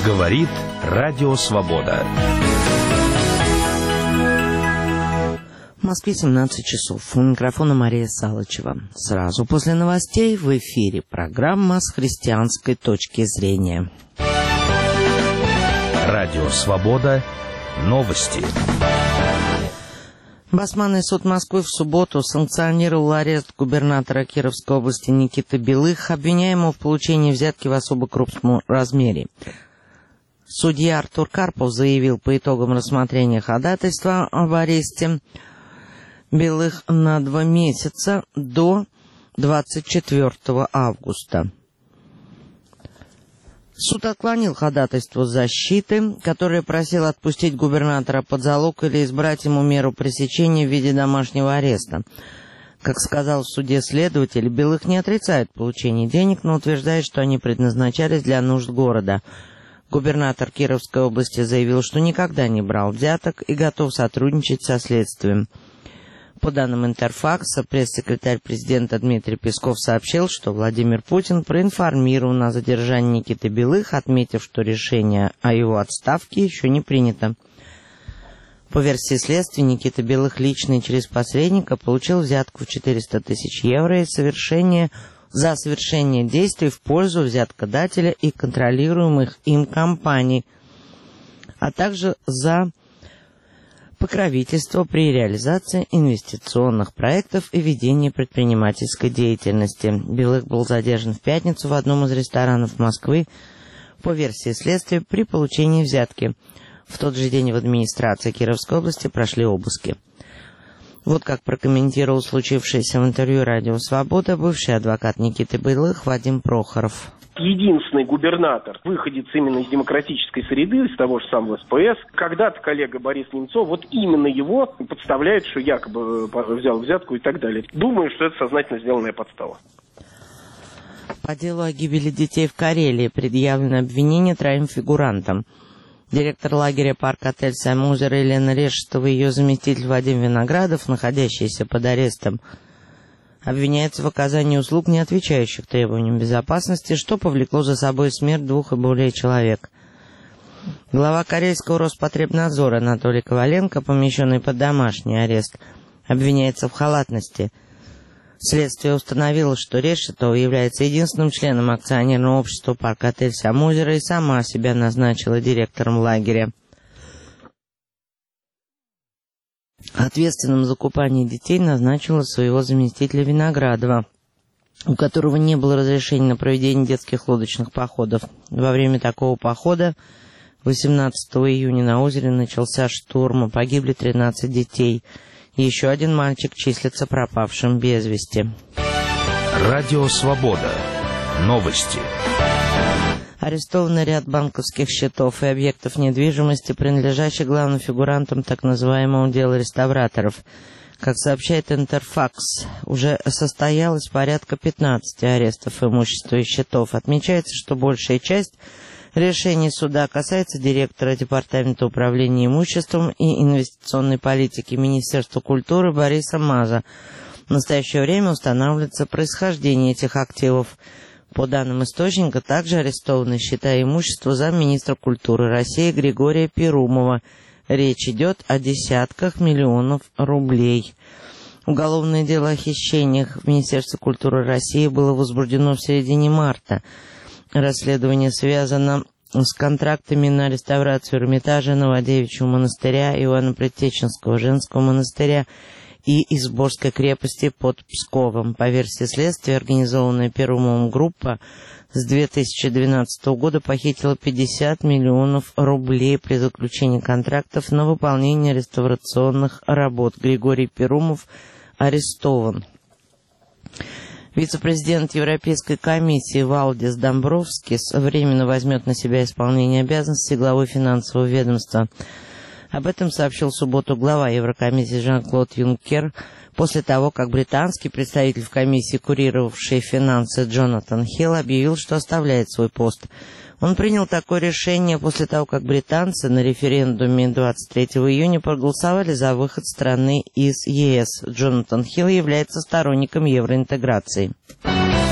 Говорит Радио Свобода. В Москве 17 часов. У микрофона Мария Салычева. Сразу после новостей в эфире программа с христианской точки зрения. Радио Свобода. Новости. Басманный суд Москвы в субботу санкционировал арест губернатора Кировской области Никиты Белых, обвиняемого в получении взятки в особо крупном размере. Судья Артур Карпов заявил по итогам рассмотрения ходатайства об аресте Белых на 2 месяца до 24 августа. Суд отклонил ходатайство защиты, которая просила отпустить губернатора под залог или избрать ему меру пресечения в виде домашнего ареста. Как сказал в суде следователь, Белых не отрицает получение денег, но утверждает, что они предназначались для нужд города. Губернатор Кировской области заявил, что никогда не брал взяток и готов сотрудничать со следствием. По данным Интерфакса, пресс-секретарь президента Дмитрий Песков сообщил, что Владимир Путин проинформирован о задержании Никиты Белых, отметив, что решение о его отставке еще не принято. По версии следствия, Никита Белых лично и через посредника получил взятку в 400 тысяч евро за совершение действий в пользу взяткодателя и контролируемых им компаний, а также за покровительство при реализации инвестиционных проектов и ведении предпринимательской деятельности. Белых был задержан в пятницу в одном из ресторанов Москвы по версии следствия при получении взятки. В тот же день в администрации Кировской области прошли обыски. Вот как прокомментировал случившееся в интервью «Радио Свобода» бывший адвокат Никиты Белых Вадим Прохоров. Единственный губернатор, выходец именно из демократической среды, из того же самого СПС. Когда-то коллега Борис Немцов, вот именно его подставляет, что якобы взял взятку и так далее. Думаю, что это сознательно сделанная подстава. По делу о гибели детей в Карелии предъявлено обвинение 3 фигурантам. Директор лагеря парк-отель «Самозеро» Елена Решетова и ее заместитель Вадим Виноградов, находящиеся под арестом, обвиняется в оказании услуг, не отвечающих требованиям безопасности, что повлекло за собой смерть 2 и более человек. Глава Карельского Роспотребнадзора Анатолий Коваленко, помещенный под домашний арест, обвиняется в халатности. Следствие установило, что Решетова является единственным членом акционерного общества «Парк-отель Самозеро» и сама себя назначила директором лагеря. Ответственным за купание детей назначила своего заместителя Виноградова, у которого не было разрешения на проведение детских лодочных походов. Во время такого похода 18 июня на озере начался шторм, погибли 13 детей. Еще один мальчик числится пропавшим без вести. Радио Свобода. Новости. Арестован ряд банковских счетов и объектов недвижимости, принадлежащих главным фигурантам так называемого дела реставраторов. Как сообщает Интерфакс, уже состоялось порядка 15 арестов имущества и счетов. Отмечается, что большая часть решений суда касается директора Департамента управления имуществом и инвестиционной политики Министерства культуры Бориса Маза. В настоящее время устанавливается происхождение этих активов. По данным источника, также арестованы счета и имущество замминистра культуры России Григория Перумова. Речь идет о десятках миллионов рублей. Уголовное дело о хищениях в Министерстве культуры России было возбуждено в середине марта. Расследование связано с контрактами на реставрацию Эрмитажа, Новодевичьего монастыря, Иоанна-Предтеченского женского монастыря и Изборской крепости под Псковом. По версии следствия, организованная Перумовым группа с 2012 года похитила 50 миллионов рублей при заключении контрактов на выполнение реставрационных работ. Григорий Перумов арестован. Вице-президент Европейской комиссии Валдис Домбровскис временно возьмет на себя исполнение обязанностей главы финансового ведомства. Об этом сообщил в субботу глава Еврокомиссии Жан-Клод Юнкер после того, как британский представитель в комиссии, курировавший финансы Джонатан Хилл, объявил, что оставляет свой пост. Он принял такое решение после того, как британцы на референдуме 23 июня проголосовали за выход страны из ЕС. Джонатан Хилл является сторонником евроинтеграции.